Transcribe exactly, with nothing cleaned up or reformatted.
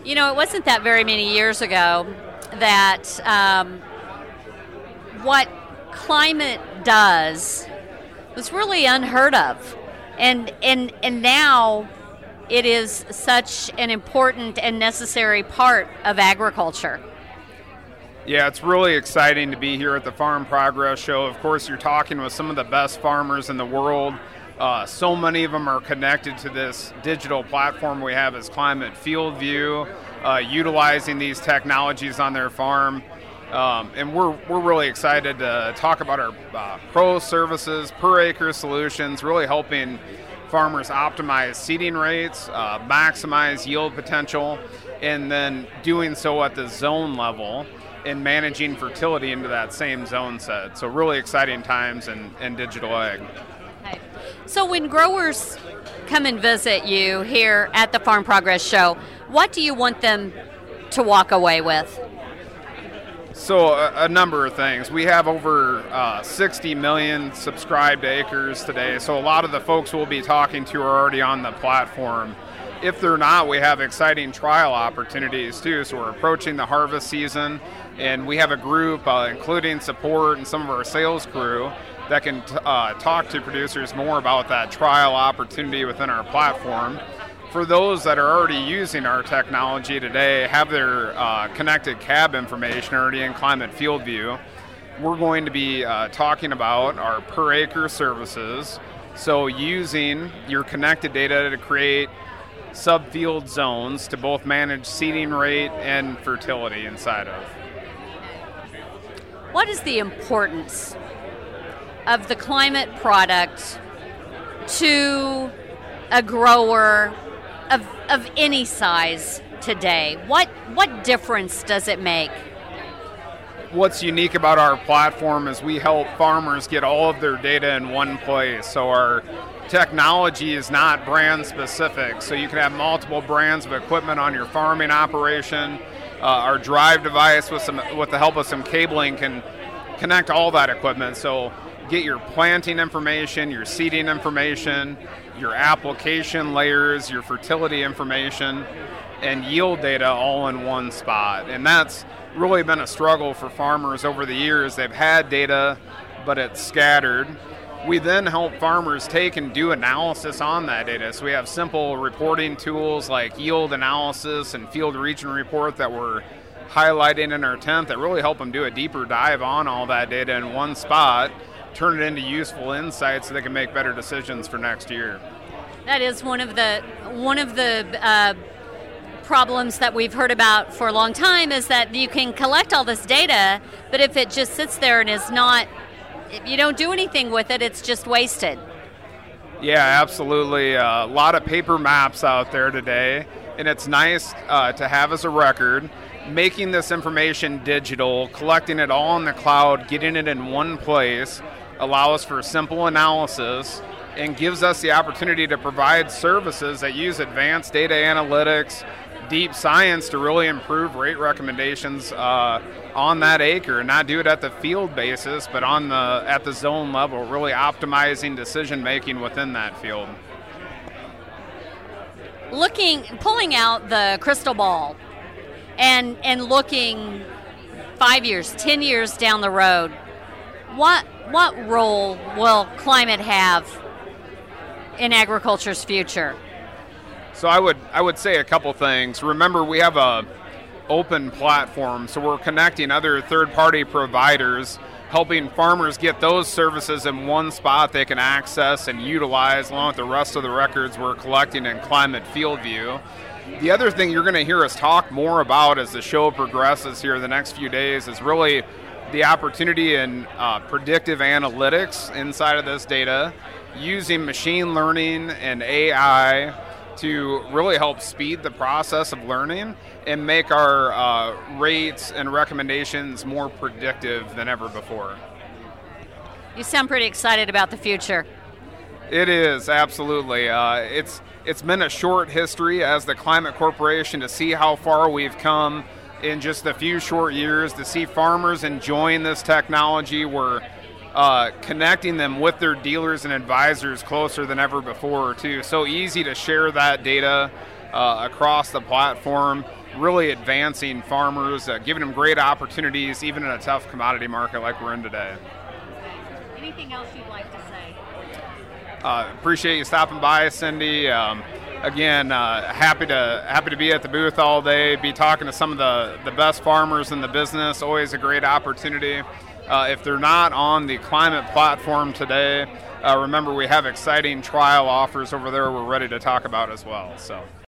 You know, it wasn't that very many years ago that um, what climate does was really unheard of. And, and, and now it is such an important and necessary part of agriculture. Yeah, it's really exciting to be here at the Farm Progress Show. Of course, you're talking with some of the best farmers in the world. Uh, so many of them are connected to this digital platform we have as Climate Field View, uh, utilizing these technologies on their farm. Um, and we're we're really excited to talk about our uh, pro services, per acre solutions, really helping farmers optimize seeding rates, uh, maximize yield potential, and then doing so at the zone level and managing fertility into that same zone set. So really exciting times in, in digital ag. Okay. So when growers come and visit you here at the Farm Progress Show, what do you want them to walk away with? So a, a number of things. We have over uh, sixty million subscribed acres today, so a lot of the folks we'll be talking to are already on the platform. If they're not, we have exciting trial opportunities too. So we're approaching the harvest season, and we have a group, uh, including support and some of our sales crew, that can t- uh, talk to producers more about that trial opportunity within our platform. For those that are already using our technology today, have their uh, connected cab information already in Climate Field View, we're going to be uh, talking about our per acre services. So using your connected data to create subfield zones to both manage seeding rate and fertility inside of. What is the importance of the climate product to a grower of of any size today? What what difference does it make? What's unique about our platform is we help farmers get all of their data in one place. So our technology is not brand specific, so you can have multiple brands of equipment on your farming operation. Uh, our drive device with some with the help of some cabling can connect all that equipment. So get your planting information, your seeding information, your application layers, your fertility information, and yield data all in one spot. And that's really been a struggle for farmers over the years. They've had data, but it's scattered. We then help farmers take and do analysis on that data. So we have simple reporting tools like yield analysis and field region report that we're highlighting in our tent that really help them do a deeper dive on all that data in one spot, turn it into useful insights so they can make better decisions for next year. That is one of the one of the uh, problems that we've heard about for a long time, is that you can collect all this data, but if it just sits there and is not, if you don't do anything with it, it's just wasted. Yeah, absolutely. Uh, a lot of paper maps out there today, and it's nice uh, to have as a record. Making this information digital, collecting it all in the cloud, getting it in one place, allows for simple analysis and gives us the opportunity to provide services that use advanced data analytics, deep science to really improve rate recommendations uh, on that acre, and not do it at the field basis, but on the at the zone level, really optimizing decision making within that field. Looking, pulling out the crystal ball and and looking five years, ten years down the road, what what role will climate have in agriculture's future? So I would I would say a couple things. Remember, we have a open platform, so we're connecting other third-party providers, helping farmers get those services in one spot they can access and utilize, along with the rest of the records we're collecting in Climate Field View. The other thing you're going to hear us talk more about as the show progresses here the next few days is really the opportunity in uh, predictive analytics inside of this data, using machine learning and A I to really help speed the process of learning and make our uh, rates and recommendations more predictive than ever before. You sound pretty excited about the future. It is, absolutely. Uh, it's it's been a short history as the Climate Corporation to see how far we've come in just a few short years, to see farmers enjoying this technology. We're uh, connecting them with their dealers and advisors closer than ever before, too. So easy to share that data uh, across the platform, really advancing farmers, uh, giving them great opportunities, even in a tough commodity market like we're in today. Anything else you'd like to say? Uh, appreciate you stopping by, Cindy. Um, again, uh, happy to happy to be at the booth all day, be talking to some of the, the best farmers in the business. Always a great opportunity. Uh, if they're not on the Climate platform today, uh, remember we have exciting trial offers over there we're ready to talk about as well. So.